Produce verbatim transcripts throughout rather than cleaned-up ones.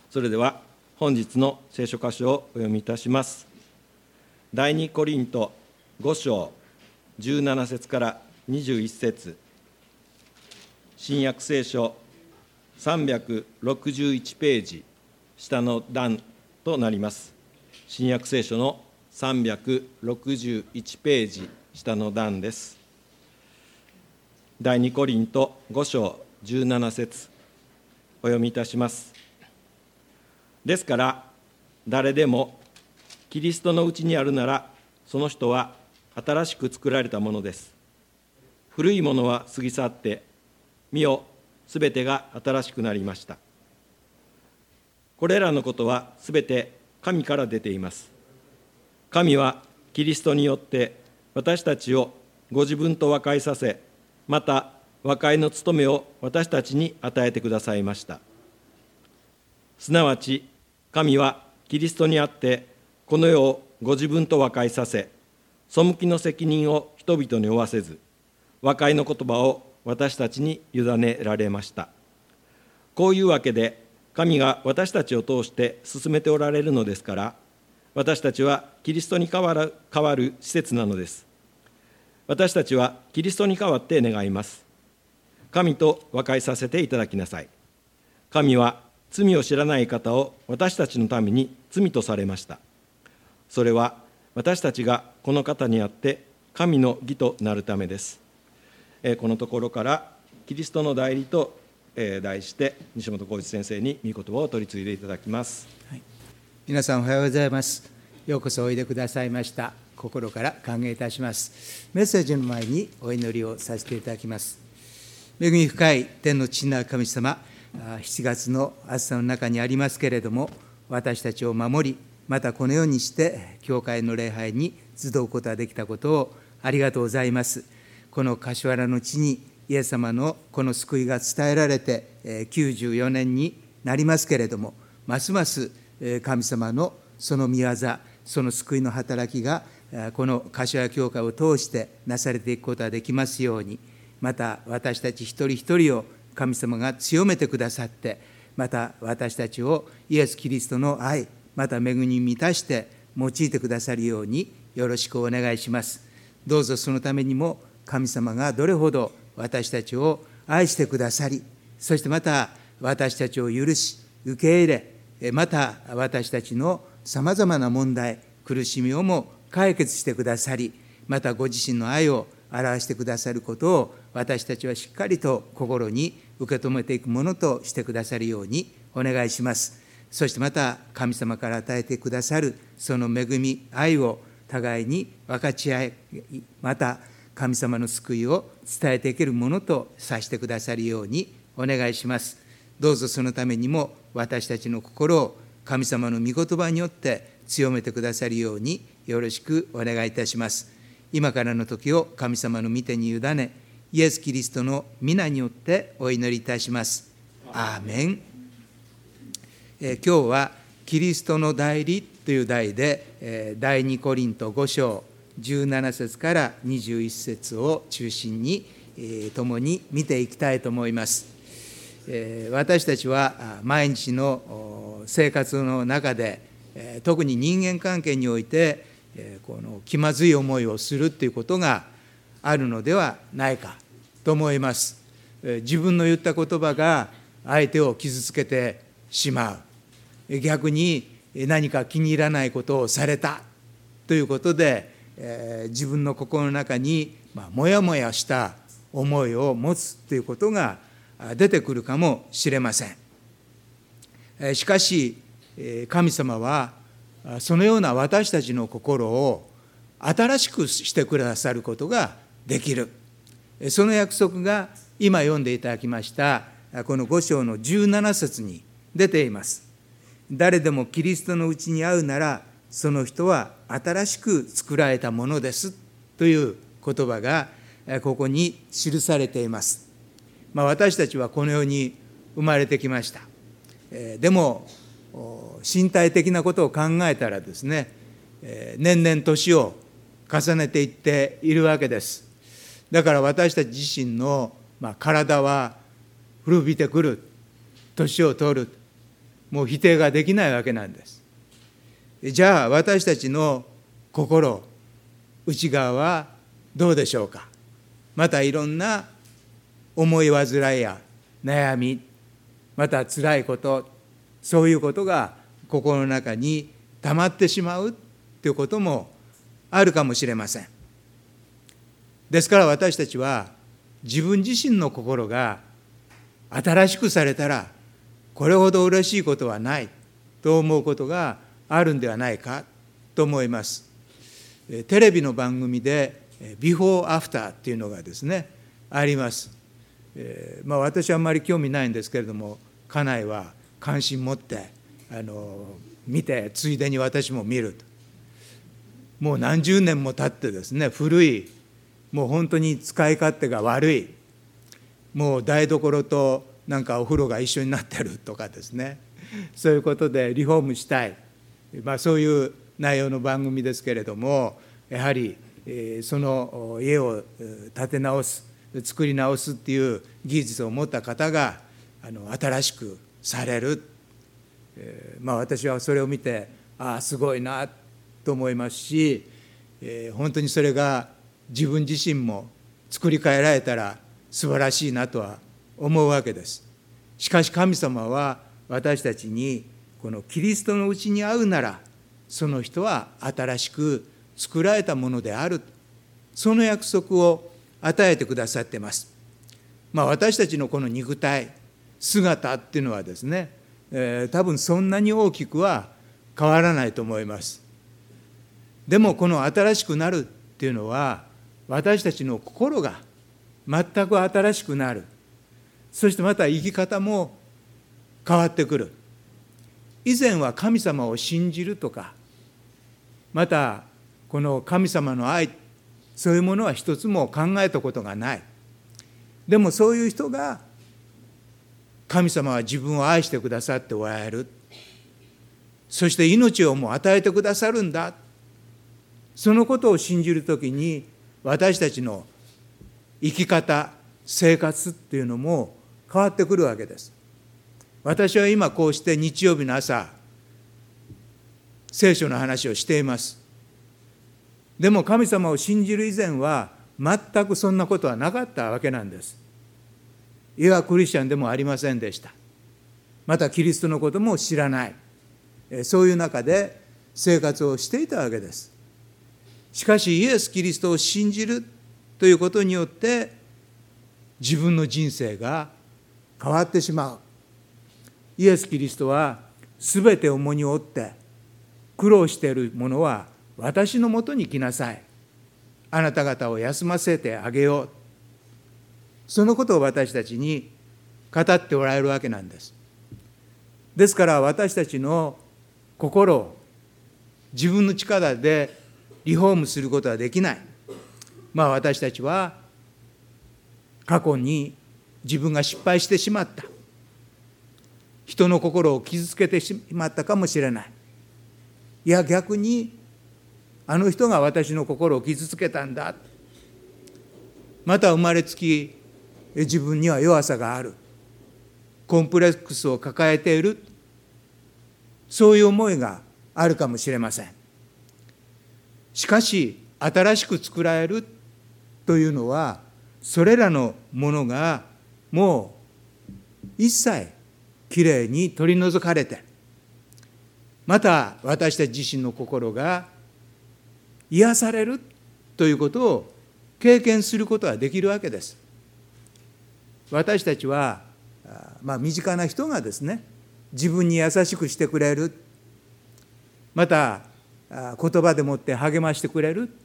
それでは本日の聖書箇所をお読みいたします。第二コリントご章じゅうなな節からにじゅういち節、新約聖書さんびゃくろくじゅういちページ下の段となります。新約聖書のさんびゃくろくじゅういちページ下の段です。第二コリントご章じゅうなな節、お読みいたします。ですから誰でもキリストのうちにあるなら、その人は新しく作られたものです。古いものは過ぎ去って、見よ、すべてが新しくなりました。これらのことはすべて神から出ています。神はキリストによって私たちをご自分と和解させ、また和解の務めを私たちに与えてくださいました。すなわち神はキリストにあってこの世をご自分と和解させ、背きの責任を人々に負わせず、和解の言葉を私たちに委ねられました。こういうわけで神が私たちを通して進めておられるのですから、私たちはキリストに代わる、代わる施設なのです。私たちはキリストに代わって願います。神と和解させていただきなさい。神は罪を知らない方を私たちのために罪とされました。それは私たちがこの方にあって神の義となるためです。このところからキリストの代理と題して西本浩一先生に御言葉を取り次いでいただきます。 はい、皆さんおはようございます。ようこそおいでくださいました。心から歓迎いたします。メッセージの前にお祈りをさせていただきます。恵み深い天の父なる神様、しちがつの暑さの中にありますけれども、私たちを守り、またこのようにして教会の礼拝に集うことができたことをありがとうございます。この柏原の地にイエス様のこの救いが伝えられてきゅうじゅうよねんになりますけれども、ますます神様のその御業、その救いの働きがこの柏原教会を通してなされていくことができますように、また私たち一人一人を神様が強めてくださって、また私たちをイエス・キリストの愛、また恵みに満たして用いてくださるようによろしくお願いします。どうぞそのためにも神様がどれほど私たちを愛してくださり、そしてまた私たちを許し受け入れ、また私たちのさまざまな問題、苦しみをも解決してくださり、またご自身の愛を表してくださることを私たちはしっかりと心に受け止めていくものとしてくださるようにお願いします。そしてまた神様から与えてくださるその恵み、愛を互いに分かち合い、また神様の救いを伝えていけるものとさせてくださるようにお願いします。どうぞそのためにも私たちの心を神様の御言葉によって強めてくださるようによろしくお願いいたします。今からの時を神様の御手に委ね、イエス・キリストの皆によってお祈りいたします。アーメン。えー、今日はキリストの代理という題で、えー、第二コリントご章じゅうなな節からにじゅういち節を中心に、えー、共に見ていきたいと思います。えー、私たちは毎日の生活の中で、えー、特に人間関係において、えー、この気まずい思いをするということがあるのではないかと思います。えー、自分の言った言葉が相手を傷つけてしまう、逆に何か気に入らないことをされたということで、えー、自分の心の中に、まあ、もやもやした思いを持つということが出てくるかもしれません。えー、しかし神様はそのような私たちの心を新しくしてくださることができる。その約束が今読んでいただきましたこのご章のじゅうなな節に出ています。誰でもキリストのうちにあうなら、その人は新しく作られたものですという言葉がここに記されています。まあ、私たちはこの世に生まれてきました。でも身体的なことを考えたらですね、年々年を重ねていっているわけです。だから私たち自身の、まあ、体は古びてくる、年を取る、 もう否定ができないわけなんです。じゃあ私たちの心、内側はどうでしょうか。またいろんな思い煩いや悩み、また辛いこと、そういうことが心の中に溜まってしまうということもあるかもしれません。ですから私たちは自分自身の心が新しくされたらこれほど嬉しいことはないと思うことがあるんではないかと思います。テレビの番組でビフォーアフターっていうのがですねあります。えーまあ、私はあんまり興味ないんですけれども、家内は関心持ってあの見て、ついでに私も見ると。もう何十年も経ってですね、古い、もう本当に使い勝手が悪い、もう台所となんかお風呂が一緒になってるとかですね、そういうことでリフォームしたい、まあ、そういう内容の番組ですけれども、やはり、えー、その家を建て直す、作り直すっていう技術を持った方があの新しくされる、えーまあ、私はそれを見て、ああすごいなと思いますし、えー、本当にそれが自分自身も作り変えられたら素晴らしいなとは思うわけです。しかし神様は私たちにこのキリストのうちに会うなら、その人は新しく作られたものである、その約束を与えてくださっています。まあ、私たちのこの肉体、姿っていうのはですね、えー、多分そんなに大きくは変わらないと思います。でもこの新しくなるっていうのは、私たちの心が全く新しくなる。そしてまた生き方も変わってくる。以前は神様を信じるとか、またこの神様の愛、そういうものは一つも考えたことがない。でもそういう人が、神様は自分を愛してくださっておられる。そして命をもう与えてくださるんだ。そのことを信じるときに、私たちの生き方、生活っていうのも変わってくるわけです。私は今こうして日曜日の朝、聖書の話をしています。でも神様を信じる以前は全くそんなことはなかったわけなんです。いわクリスチャンでもありませんでした。またキリストのことも知らない。そういう中で生活をしていたわけです。しかしイエス・キリストを信じるということによって自分の人生が変わってしまう。イエス・キリストはすべて重荷を負って苦労しているものは私のもとに来なさい。あなた方を休ませてあげよう。そのことを私たちに語っておられるわけなんです。ですから私たちの心を自分の力でリフォームすることはできない。まあ私たちは過去に自分が失敗してしまった。人の心を傷つけてしまったかもしれない。いや逆にあの人が私の心を傷つけたんだ。また生まれつき自分には弱さがある。コンプレックスを抱えている。そういう思いがあるかもしれません。しかし新しく作られるというのはそれらのものがもう一切きれいに取り除かれて、また私たち自身の心が癒されるということを経験することができるわけです。私たちは、まあ、身近な人がですね、自分に優しくしてくれる、また言葉でもって励ましてくれる、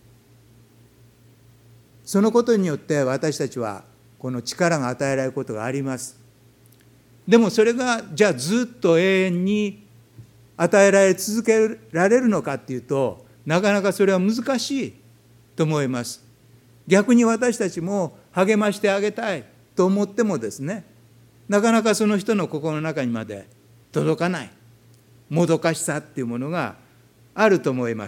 そのことによって私たちはこの力が与えられることがあります。でもそれがじゃあずっと永遠に与えられ続けられるのかっていうと、なかなかそれは難しいと思います。逆に私たちも励ましてあげたいと思ってもですね、なかなかその人の心の中にまで届かないもどかしさっていうものがあると思います。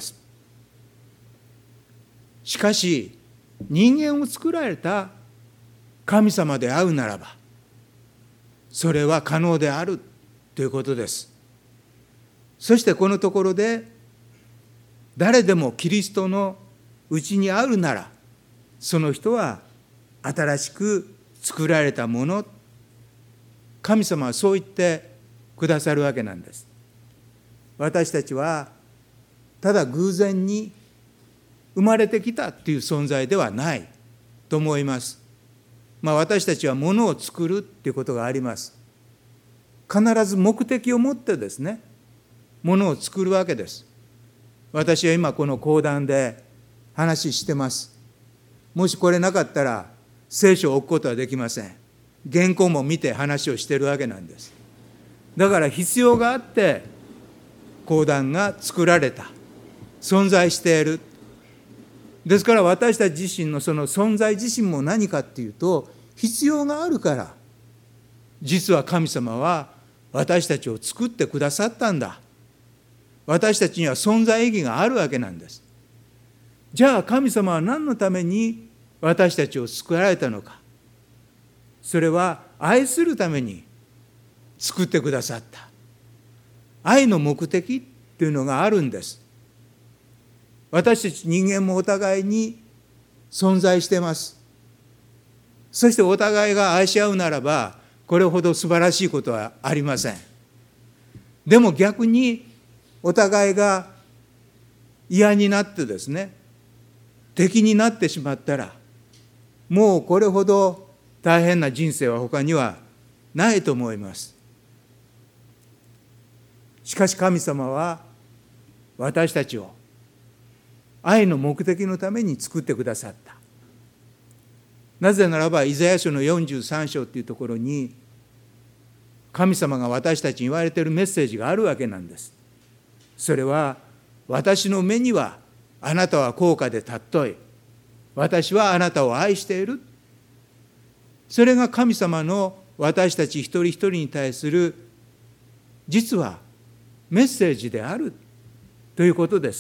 しかし人間を作られた神様であるならば、それは可能であるということです。そしてこのところで、誰でもキリストのうちにあるなら、その人は新しく作られたもの、神様はそう言ってくださるわけなんです。私たちはただ偶然に生まれてきたっていう存在ではないと思います。まあ、私たちはものを作るっていうことがあります。必ず目的を持ってですね、ものを作るわけです。私は今この講談で話してます。もしこれなかったら聖書を置くことはできません。原稿も見て話をしているわけなんです。だから必要があって講談が作られた、存在している。ですから私たち自身のその存在自身も何かっていうと、必要があるから、実は神様は私たちを作ってくださったんだ。私たちには存在意義があるわけなんです。じゃあ神様は何のために私たちを作られたのか。それは愛するために作ってくださった。愛の目的っていうのがあるんです。私たち人間もお互いに存在しています。そしてお互いが愛し合うならば、これほど素晴らしいことはありません。でも逆にお互いが嫌になってですね、敵になってしまったら、もうこれほど大変な人生は他にはないと思います。しかし神様は私たちを愛の目的のために作ってくださった。なぜならばイザヤ書のよんじゅうさん章というところに、神様が私たちに言われているメッセージがあるわけなんです。それは、私の目にはあなたは高価で尊い、私はあなたを愛している。それが神様の私たち一人一人に対する実はメッセージであるということです。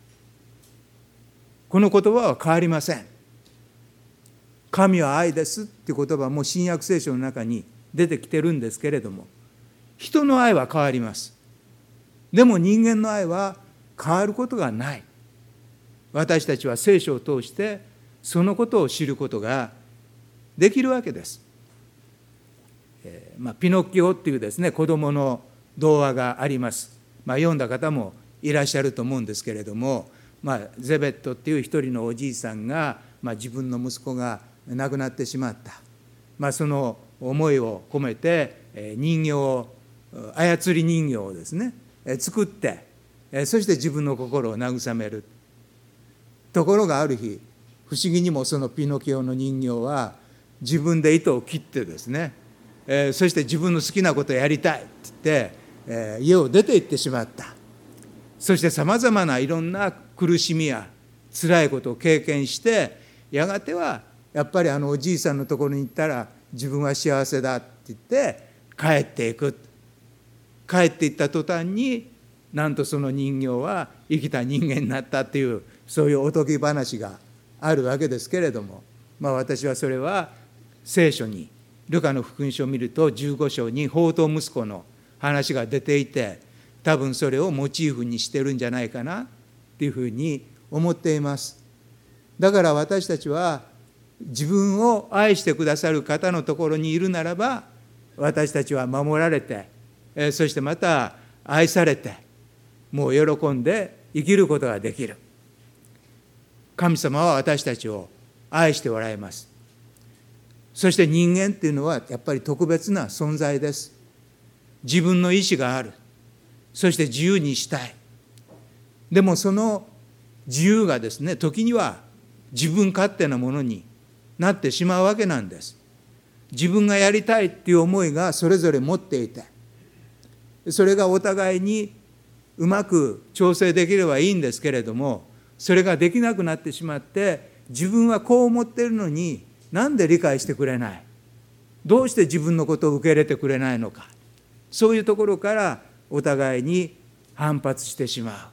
この言葉は変わりません。神は愛ですっていう言葉も新約聖書の中に出てきてるんですけれども、人の愛は変わります。でも人間の愛は変わることがない。私たちは聖書を通してそのことを知ることができるわけです。えーまあ、ピノッキオっていうですね、子供の童話があります。まあ、読んだ方もいらっしゃると思うんですけれども、まあ、ゼベットっていう一人のおじいさんが、まあ、自分の息子が亡くなってしまった。まあ、その思いを込めて、えー、人形を、操り人形をですね、えー、作って、えー、そして自分の心を慰める。ところがある日、不思議にもそのピノキオの人形は自分で糸を切ってですね、えー、そして自分の好きなことをやりたいって言って、えー、家を出て行ってしまった。そしてさまざまないろんな苦しみや辛いことを経験して、やがてはやっぱりあのおじいさんのところに行ったら自分は幸せだって言って帰っていく。帰っていった途端に、なんとその人形は生きた人間になったっていう、そういうおとぎ話があるわけですけれども、まあ、私はそれは聖書にルカの福音書を見るとじゅうご章に放蕩息子の話が出ていて、多分それをモチーフにしてるんじゃないかなっていうふうに思っています。だから私たちは自分を愛してくださる方のところにいるならば、私たちは守られて、そしてまた愛されて、もう喜んで生きることができる。神様は私たちを愛しておられます。そして人間っていうのはやっぱり特別な存在です。自分の意志がある。そして自由にしたい。でもその自由がですね、時には自分勝手なものになってしまうわけなんです。自分がやりたいっていう思いがそれぞれ持っていて、それがお互いにうまく調整できればいいんですけれども、それができなくなってしまって、自分はこう思っているのになんで理解してくれない、どうして自分のことを受け入れてくれないのか、そういうところからお互いに反発してしまう。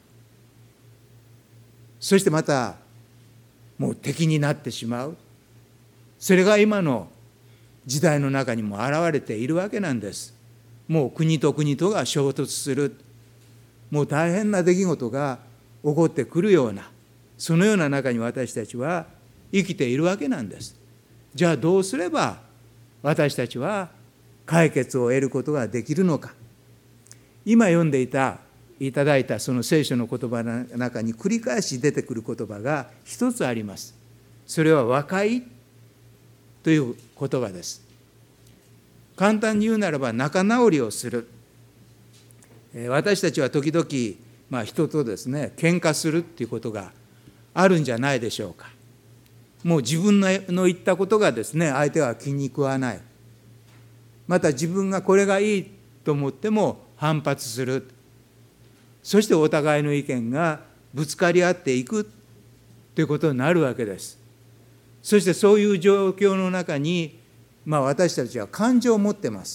そしてまたもう敵になってしまう。それが今の時代の中にも現れているわけなんです。 もう国と国とが衝突する、もう大変な出来事が起こってくるような、そのような中に私たちは生きているわけなんです。じゃあどうすれば私たちは解決を得ることができるのか。今読んでいたいただいたその聖書の言葉の中に繰り返し出てくる言葉が一つあります。それは和解という言葉です。簡単に言うならば仲直りをする。私たちは時々、まあ、人とですね喧嘩するっていうことがあるんじゃないでしょうか。もう自分の言ったことがですね相手は気に食わない。また自分がこれがいいと思っても反発する。そしてお互いの意見がぶつかり合っていくということになるわけです。そしてそういう状況の中に、まあ、私たちは感情を持ってます。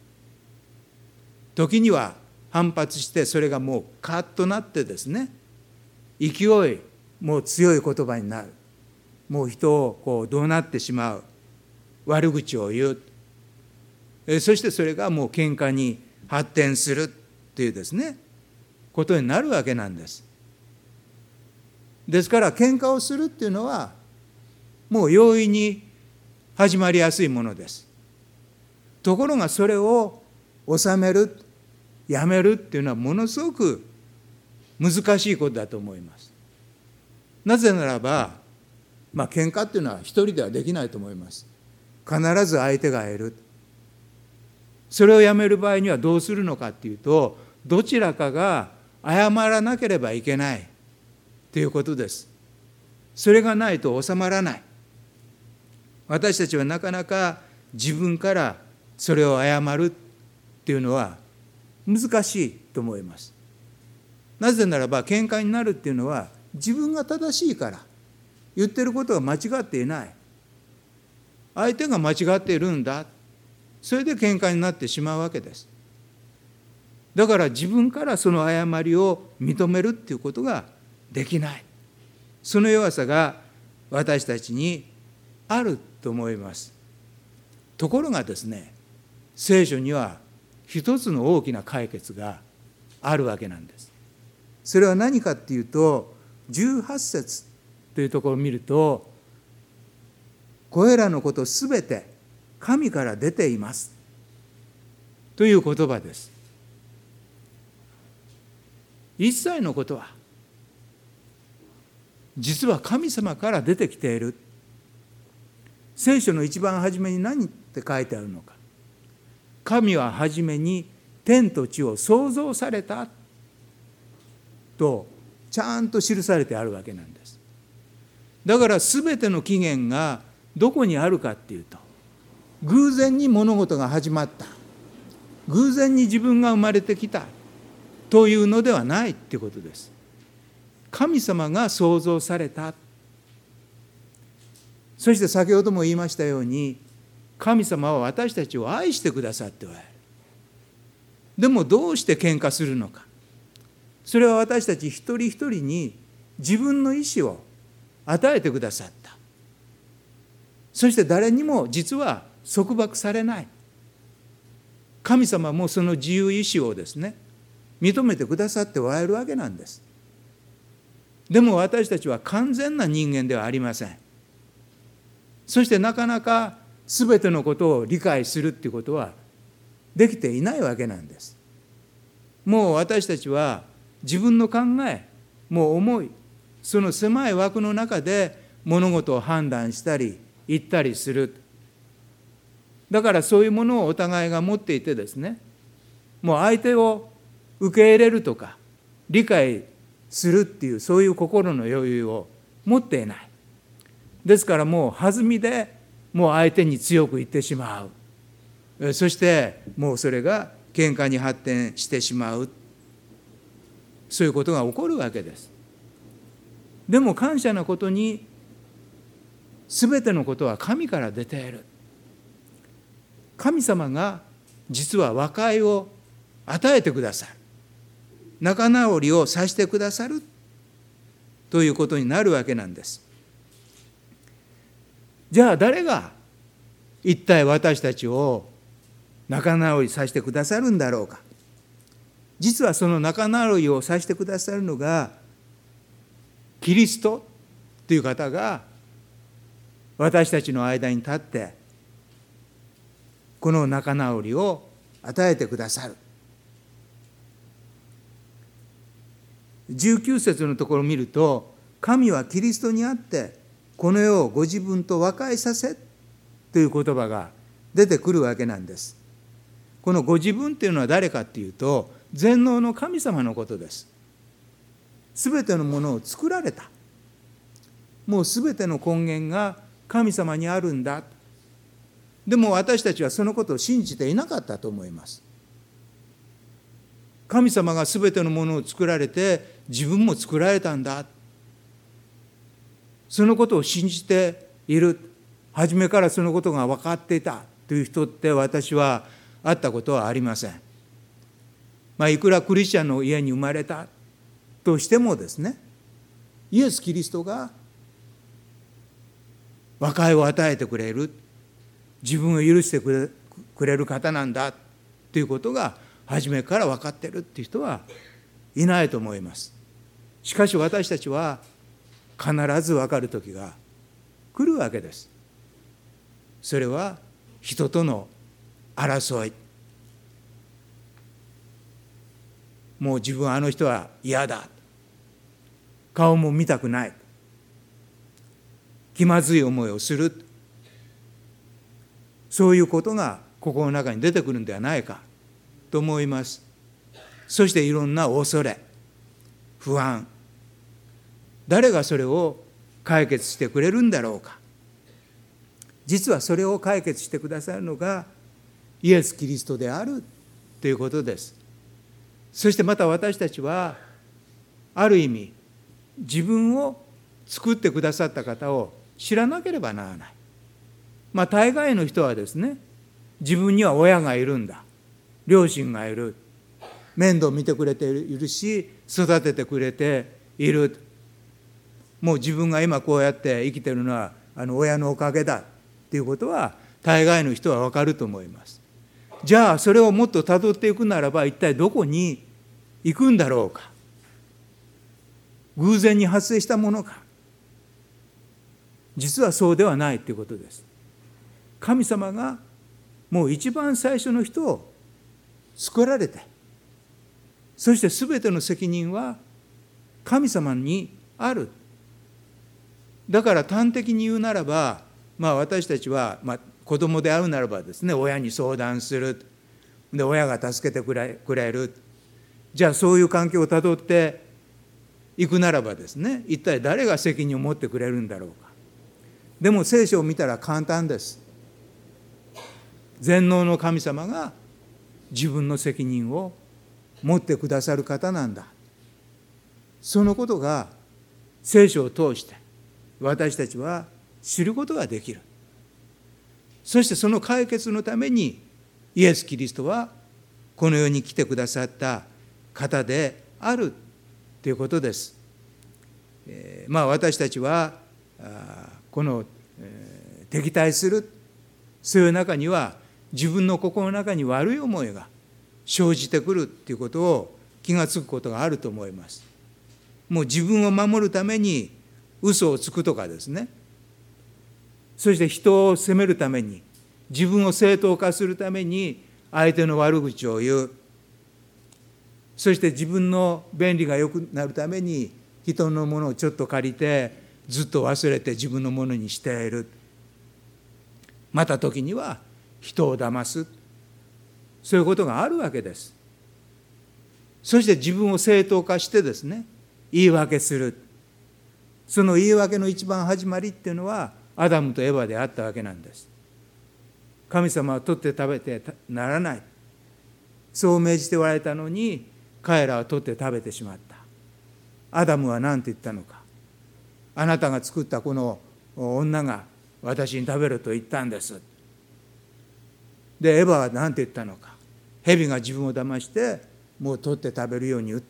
時には反発してそれがもうカッとなってですね、勢いもう強い言葉になる。もう人をこう怒鳴ってしまう。悪口を言う。えそしてそれがもう喧嘩に発展するというですねことになるわけなんです。ですから喧嘩をするっていうのはもう容易に始まりやすいものです。ところがそれを収める、やめるっていうのはものすごく難しいことだと思います。なぜならば、まあ喧嘩っていうのは一人ではできないと思います。必ず相手がいる。それをやめる場合にはどうするのかっていうと、どちらかが謝らなければいけないということです。それがないと収まらない。私たちはなかなか自分からそれを謝るっていうのは難しいと思います。なぜならば喧嘩になるっていうのは自分が正しいから、言ってることが間違っていない。相手が間違っているんだ。それで喧嘩になってしまうわけです。だから自分からその誤りを認めるっていうことができない。その弱さが私たちにあると思います。ところがですね、聖書には一つの大きな解決があるわけなんです。それは何かっていうと、じゅうはち節というところを見ると、これらのことすべて神から出ていますという言葉です。一切のことは実は神様から出てきている。聖書の一番初めに何って書いてあるのか。神は初めに天と地を創造されたとちゃんと記されてあるわけなんです。だから全ての起源がどこにあるかっていうと、偶然に物事が始まった、偶然に自分が生まれてきたというのではないっていうことです。神様が創造された。そして先ほども言いましたように、神様は私たちを愛してくださっておられる。でもどうして喧嘩するのか。それは私たち一人一人に自分の意思を与えてくださった。そして誰にも実は束縛されない。神様もその自由意志をですね、認めてくださっておられるわけなんです。でも私たちは完全な人間ではありません。そしてなかなか全てのことを理解するっていうことはできていないわけなんです。もう私たちは自分の考え、もう思い、その狭い枠の中で物事を判断したり言ったりする。だからそういうものをお互いが持っていてですね、もう相手を受け入れるとか理解するっていうそういう心の余裕を持っていない。ですからもう弾みでもう相手に強く言ってしまう。そしてもうそれが喧嘩に発展してしまう。そういうことが起こるわけです。でも感謝なことに、すべてのことは神から出ている。神様が実は和解を与えてくださる。仲直りをさせてくださるということになるわけなんです。じゃあ誰が一体私たちを仲直りさせてくださるんだろうか。実はその仲直りをさせてくださるのがキリストという方が私たちの間に立ってこの仲直りを与えてくださる。じゅうきゅう節のところを見ると、神はキリストにあってこの世をご自分と和解させという言葉が出てくるわけなんです。このご自分というのは誰かというと、全能の神様のことです。すべてのものを作られた。もうすべての根源が神様にあるんだ。でも私たちはそのことを信じていなかったと思います。神様がすべてのものを作られて自分も作られたんだ。そのことを信じている。初めからそのことが分かっていたという人って私は会ったことはありません。まあ、いくらクリスチャンの家に生まれたとしてもですね、イエス・キリストが和解を与えてくれる、自分を許してくれ、くれる方なんだということが初めから分かっているという人はいないと思います。しかし私たちは必ず分かる時が来るわけです。それは人との争い。もう自分はあの人は嫌だ。顔も見たくない。気まずい思いをする。そういうことが心の中に出てくるんではないかと思います。そしていろんな恐れ、不安。誰がそれを解決してくれるんだろうか。実はそれを解決してくださるのがイエス・キリストであるということです。そしてまた私たちはある意味自分を作ってくださった方を知らなければならない。まあ大概の人はですね、自分には親がいるんだ、両親がいる、面倒見てくれているし育ててくれている、もう自分が今こうやって生きているのはあの親のおかげだっていうことは大概の人は分かると思います。じゃあそれをもっとたどっていくならば一体どこに行くんだろうか。偶然に発生したものか。実はそうではないということです。神様がもう一番最初の人を作られて、そしてすべての責任は神様にある。だから端的に言うならば、まあ私たちは、まあ、子供であるならばですね、親に相談する。で、親が助けてくれ、くれる。じゃあそういう環境をたどっていくならばですね、一体誰が責任を持ってくれるんだろうか。でも聖書を見たら簡単です。全能の神様が自分の責任を持ってくださる方なんだ。そのことが聖書を通して私たちは知ることができる。そしてその解決のためにイエス・キリストはこの世に来てくださった方であるということです。えー、まあ私たちはこの、えー、敵対するそういう中には自分の心の中に悪い思いが生じてくるということを気がつくことがあると思います。もう自分を守るために嘘をつくとかですね、そして人を責めるために、自分を正当化するために相手の悪口を言う、そして自分の便利が良くなるために人のものをちょっと借りてずっと忘れて自分のものにしている。また時には人を騙す、そういうことがあるわけです。そして自分を正当化してですね、言い訳する。その言い訳の一番始まりっていうのはアダムとエバであったわけなんです。神様は取って食べてならない、そう命じておられたのに彼らは取って食べてしまった。アダムは何て言ったのか。あなたが作ったこの女が私に食べると言ったんです。でエバは何て言ったのか。蛇が自分を騙してもう取って食べるように言った。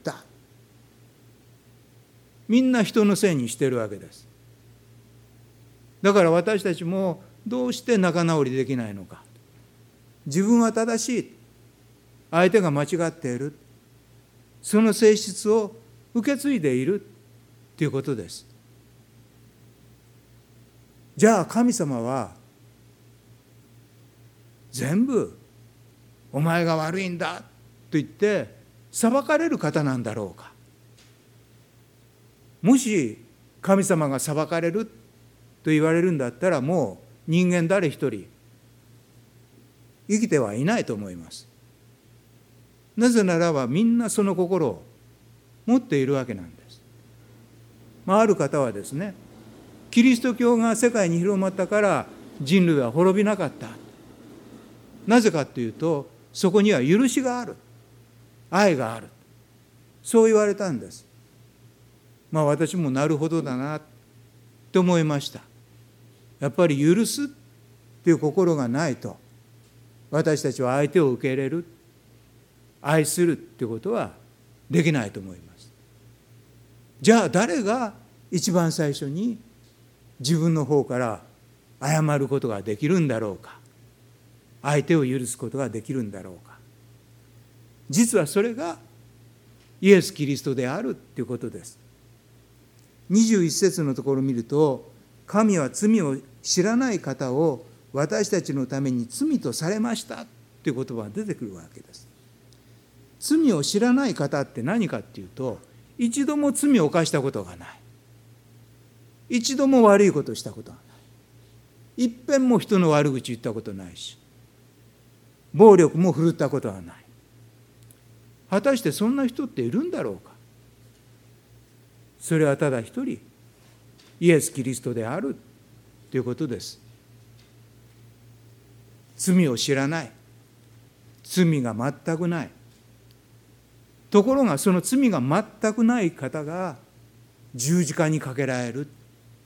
みんな人のせいにしているわけです。だから私たちもどうして仲直りできないのか。 自分は正しい、相手が間違っている、その性質を受け継いでいるということです。じゃあ神様は全部お前が悪いんだと言って裁かれる方なんだろうか。もし神様が裁かれると言われるんだったら、もう人間誰一人生きてはいないと思います。なぜならばみんなその心を持っているわけなんです。まあ、ある方はですね、キリスト教が世界に広まったから人類は滅びなかった。なぜかというと、そこには許しがある、愛がある、そう言われたんです。まあ私もなるほどだなと思いました。やっぱり許すっていう心がないと、私たちは相手を受け入れる、愛するっていうことはできないと思います。じゃあ誰が一番最初に自分の方から謝ることができるんだろうか、相手を許すことができるんだろうか。実はそれがイエス・キリストであるということです。にじゅういち節のところを見ると、神は罪を知らない方を私たちのために罪とされましたという言葉が出てくるわけです。罪を知らない方って何かっていうと、一度も罪を犯したことがない、一度も悪いことをしたことがない、一遍も人の悪口言ったことないし、暴力も振るったことはない。果たしてそんな人っているんだろうか。それはただ一人、イエス・キリストであるということです。罪を知らない、罪が全くない。ところがその罪が全くない方が十字架にかけられる。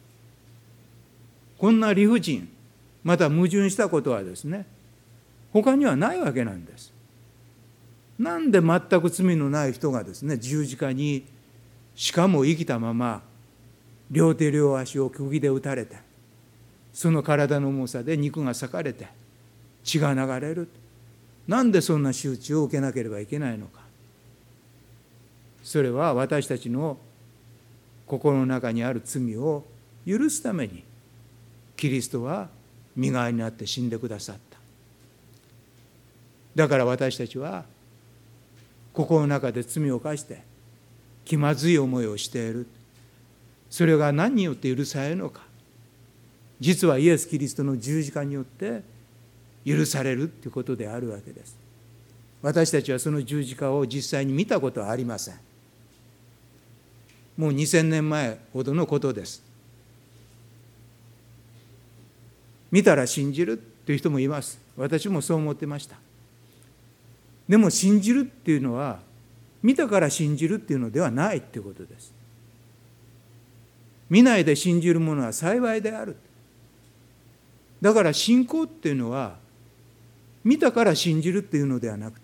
こんな理不尽、また矛盾したことはですね、他にはないわけなんです。なんで全く罪のない人がですね、十字架に、しかも生きたまま両手両足を釘で打たれて、その体の重さで肉が裂かれて血が流れる。なんでそんな仕打ちを受けなければいけないのか。それは私たちの心の中にある罪を許すためにキリストは身代わりになって死んでくださった。だから私たちは心の中で罪を犯して気まずい思いをしている。それが何によって許されるのか。実はイエス・キリストの十字架によって許されるということであるわけです。私たちはその十字架を実際に見たことはありません。もうにせんねんまえほどのことです。見たら信じるという人もいます。私もそう思ってました。でも信じるっていうのは見たから信じるっていうのではないっていうことです。見ないで信じるものは幸いである。だから信仰っていうのは見たから信じるっていうのではなくて、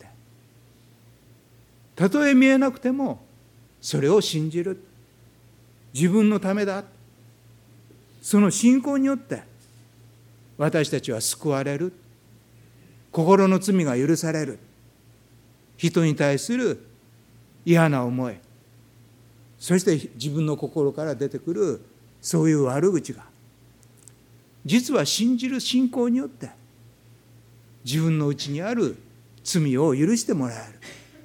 たとえ見えなくてもそれを信じる。自分のためだ。その信仰によって私たちは救われる。心の罪が許される。人に対する嫌な思い、そして自分の心から出てくるそういう悪口が、実は信じる信仰によって自分の内にある罪を許してもらえる。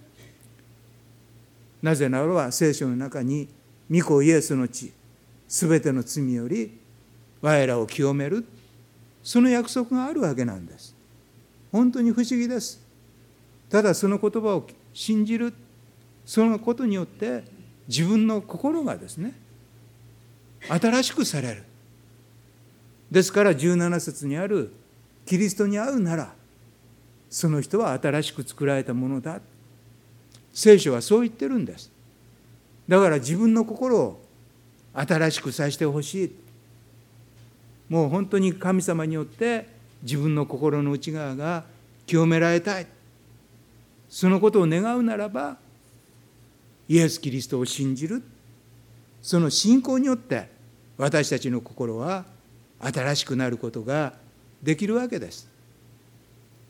なぜならば聖書の中に御子イエスの血、すべての罪より我らを清める、その約束があるわけなんです。本当に不思議です。ただその言葉を信じる、そのことによって自分の心がですね、新しくされる。ですからじゅうなな節にあるキリストに会うならその人は新しく作られたものだ。聖書はそう言ってるんです。だから自分の心を新しくさせてほしい。もう本当に神様によって自分の心の内側が清められたい。そのことを願うならばイエス・キリストを信じる。その信仰によって私たちの心は新しくなることができるわけです。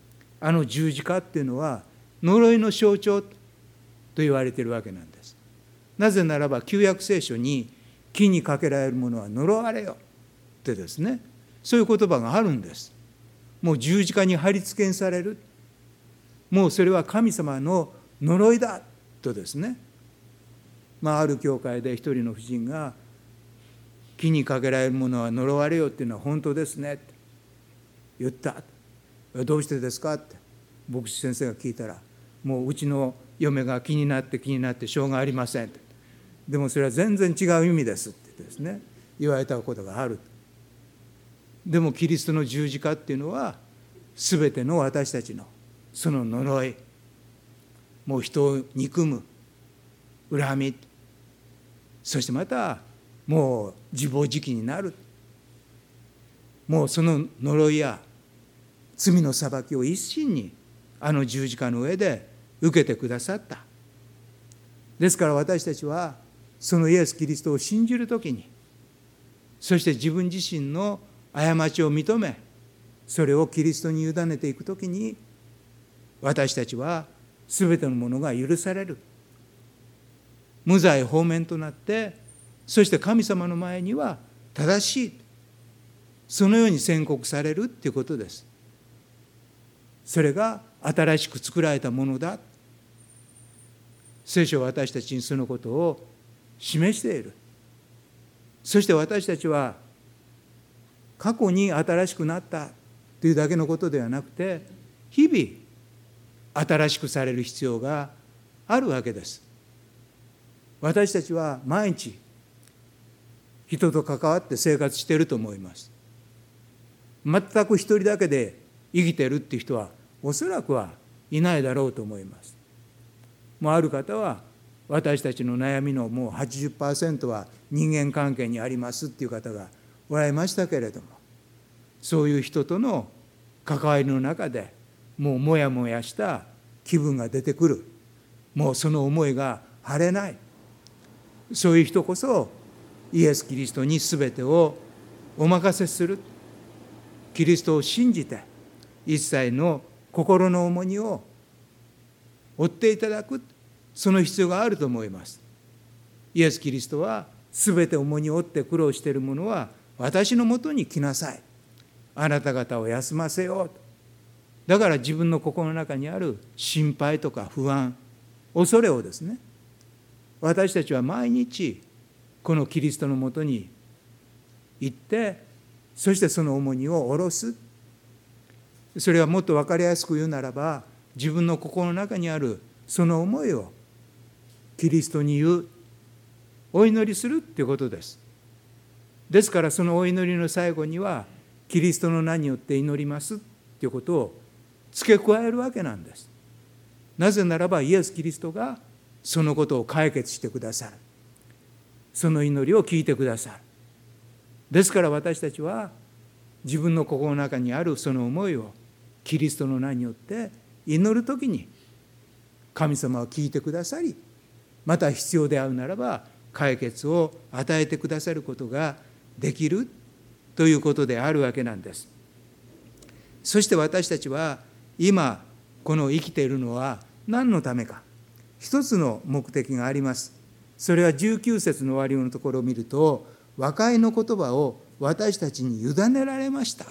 あの十字架っていうのは呪いの象徴と言われているわけなんです。なぜならば旧約聖書に木にかけられるものは呪われよってですね、そういう言葉があるんです。もう十字架に貼り付けにされる、もうそれは神様の呪いだとですね、まあ、ある教会で一人の婦人が木にかけられるものは呪われよっていうのは本当ですねって言った。どうしてですかって牧師先生が聞いたら、もううちの嫁が気になって気になってしょうがありませんって、でもそれは全然違う意味ですってですね言われたことがある。でもキリストの十字架っていうのは全ての私たちのその呪い、もう人を憎む恨み、そしてまたもう自暴自棄になる、もうその呪いや罪の裁きを一身にあの十字架の上で受けてくださった。ですから私たちはそのイエス・キリストを信じるときに、そして自分自身の過ちを認め、それをキリストに委ねていくときに、私たちはすべてのものが許される、無罪放免となって、そして神様の前には正しい、そのように宣告されるということです。それが新しく作られたものだ。聖書は私たちにそのことを示している。そして私たちは過去に新しくなったというだけのことではなくて、日々新しくされる必要があるわけです。私たちは毎日人と関わって生活していると思います。全く一人だけで生きているっていう人はおそらくはいないだろうと思います。もうある方は私たちの悩みのもう はちじゅっパーセント は人間関係にありますっていう方がおられましたけれども、そういう人との関わりの中でもうもやもやした気分が出てくる、もうその思いが晴れない、そういう人こそイエス・キリストに全てをお任せする、キリストを信じて一切の心の重荷を負っていただく、その必要があると思います。イエス・キリストは全て重荷を負って苦労している者は私のもとに来なさい、あなた方を休ませようと。だから自分の心の中にある心配とか不安、恐れをですね、私たちは毎日このキリストのもとに行って、そしてその重荷を下ろす。それはもっと分かりやすく言うならば、自分の心の中にあるその思いをキリストに言う、お祈りするということです。ですからそのお祈りの最後にはキリストの名によって祈りますということを付け加えるわけなんです。なぜならばイエス・キリストがそのことを解決してくださる、その祈りを聞いてくださる。ですから私たちは自分の心の中にあるその思いをキリストの名によって祈るときに神様は聞いてくださり、また必要であるならば解決を与えてくださることができるということであるわけなんです。そして私たちは今この生きているのは何のためか、一つの目的があります。それはじゅうきゅう節の終わりのところを見ると、和解の言葉を私たちに委ねられました。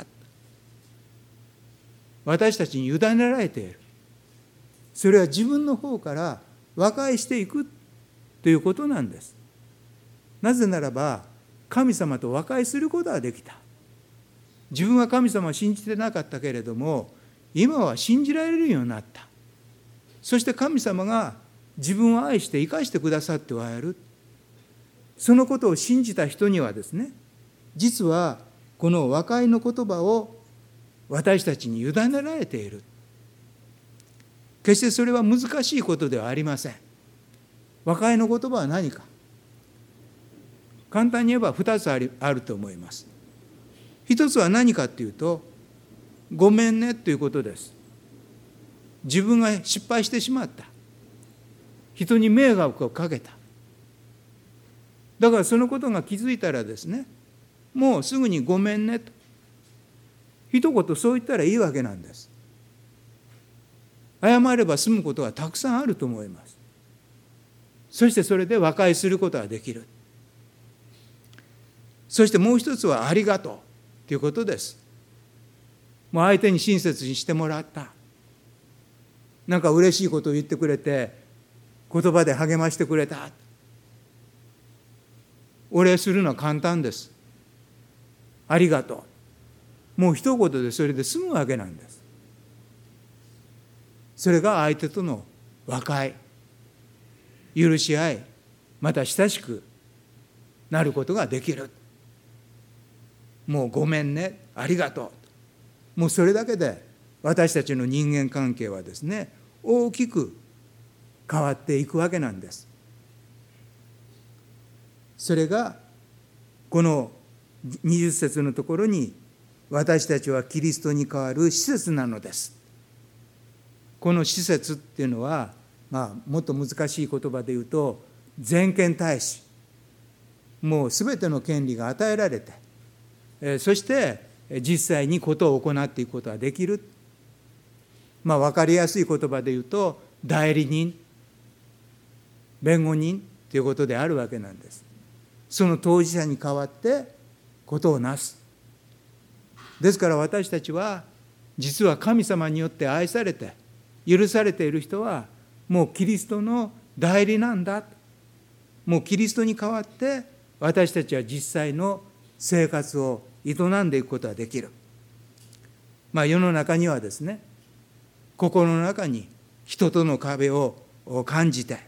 私たちに委ねられている。それは自分の方から和解していくということなんです。なぜならば神様と和解することができた。自分は神様を信じてなかったけれども、今は信じられるようになった。そして神様が自分を愛して生かしてくださっておられる。そのことを信じた人にはですね、実はこの和解の言葉を私たちに委ねられている。決してそれは難しいことではありません。和解の言葉は何か。簡単に言えばふたつあると思います。一つは何かというと、ごめんねということです。自分が失敗してしまった。人に迷惑をかけた。だからそのことが気づいたらですね、もうすぐにごめんねと。一言そう言ったらいいわけなんです。 謝れば済むことがたくさんあると思います。そしてそれで和解することができる。そしてもう一つはありがとうということです。もう相手に親切にしてもらった。なんか嬉しいことを言ってくれて、言葉で励ましてくれた。お礼するのは簡単です。ありがとう。もう一言でそれで済むわけなんです。それが相手との和解、許し合い、また親しくなることができる。もうごめんね、ありがとう。もうそれだけで私たちの人間関係はですね、大きく変わっていくわけなんです。それがこのにじゅっ節のところに、私たちはキリストに代わる施設なのです。この施設っていうのは、まあ、もっと難しい言葉で言うと、全権大使。もうすべての権利が与えられて、えー、そして実際にことを行っていくことができる。まあ、分かりやすい言葉で言うと、代理人、弁護人ということであるわけなんです。その当事者に代わってことをなす。ですから私たちは、実は神様によって愛されて許されている人は、もうキリストの代理なんだ。もうキリストに代わって私たちは実際の生活を営んでいくことができる。まあ、世の中にはですね、心の中に人との壁を感じて、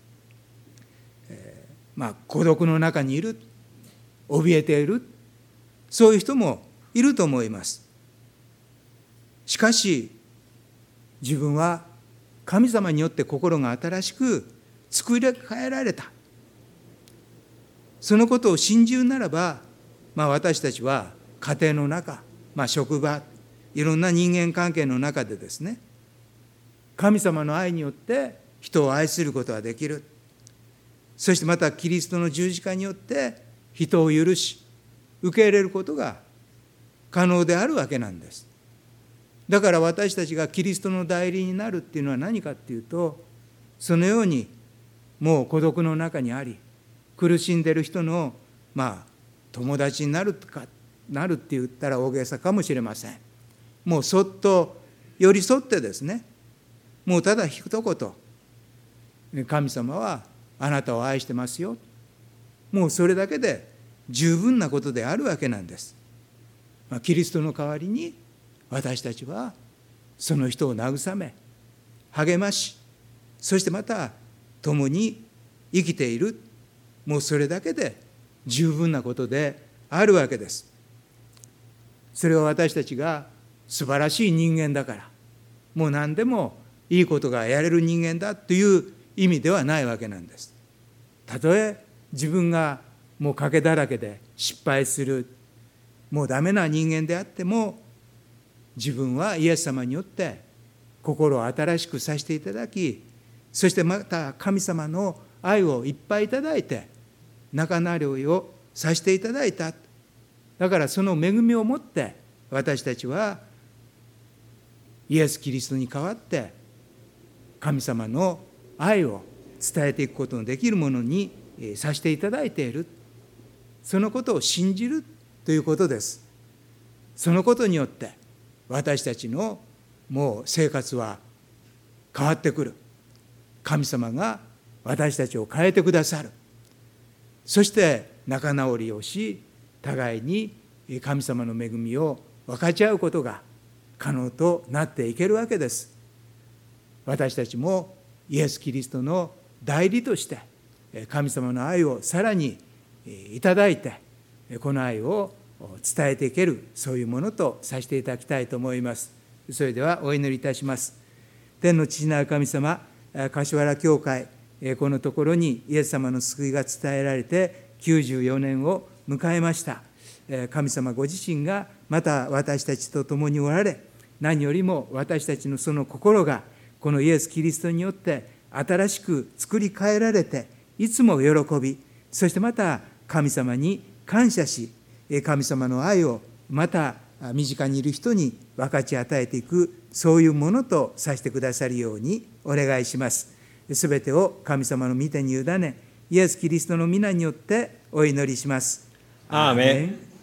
えー、まあ孤独の中にいる、怯えている、そういう人もいると思います。しかし自分は神様によって心が新しく作り変えられた。そのことを信じるならば、まあ、私たちは家庭の中、まあ、職場、いろんな人間関係の中でですね、神様の愛によって人を愛することができる。そしてまたキリストの十字架によって人を許し受け入れることが可能であるわけなんです。だから私たちがキリストの代理になるっていうのは何かっていうと、そのようにもう孤独の中にあり苦しんでいる人のまあ友達になるかなるって言ったら大げさかもしれません。もうそっと寄り添ってですね、もうただ一言、神様はあなたを愛してますよ、もうそれだけで十分なことであるわけなんです。まあ、キリストの代わりに私たちはその人を慰め励まし、そしてまた共に生きている、もうそれだけで十分なことであるわけです。それは私たちが素晴らしい人間だから、もう何でもいいことがやれる人間だという意味ではないわけなんです。たとえ自分がもう賭けだらけで失敗する、もうダメな人間であっても、自分はイエス様によって心を新しくさせていただき、そしてまた神様の愛をいっぱいいただいて仲直りをさせていただいた。だからその恵みをもって私たちはイエス・キリストに代わって神様の愛を伝えていくことのできるものにさせていただいている。そのことを信じるということです。そのことによって私たちのもう生活は変わってくる。神様が私たちを変えてくださる。そして仲直りをし、互いに神様の恵みを分かち合うことが可能となっていけるわけです。私たちもイエス・キリストの代理として神様の愛をさらにいただいて、この愛を伝えていける、そういうものとさせていただきたいと思います。それではお祈りいたします。天の父なる神様、柏原教会、このところにイエス様の救いが伝えられてきゅうじゅうよねんを迎えました。神様ご自身がまた私たちと共におられ、何よりも私たちのその心がこのイエス・キリストによって新しく作り変えられて、いつも喜び、そしてまた神様に感謝し、神様の愛をまた身近にいる人に分かち与えていく、そういうものとさせてくださるようにお願いします。すべてを神様の御手に委ね、イエス・キリストの皆によってお祈りします。 アーメン。